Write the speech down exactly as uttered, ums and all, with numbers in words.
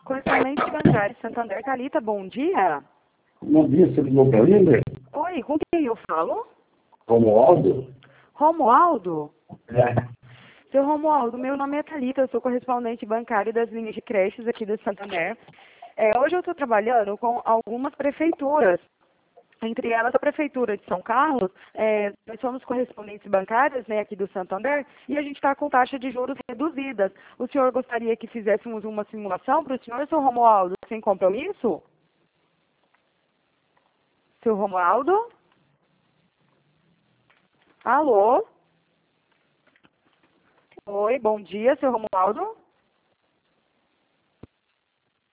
Correspondente bancário Santander. Thalita, bom dia. Bom dia, você ligou para mim, né? Oi, com quem eu falo? Romualdo? Romualdo? É. Seu Romualdo, meu nome é Thalita, eu sou correspondente bancário das linhas de creches aqui do Santander. É, hoje eu estou trabalhando com algumas prefeituras, entre elas a Prefeitura de São Carlos. É, nós somos correspondentes bancários, né, aqui do Santander, e a gente está com taxa de juros reduzidas. O senhor gostaria que fizéssemos uma simulação para o senhor, seu Romualdo, sem compromisso? Seu Romualdo? Alô? Oi, bom dia, seu Romualdo.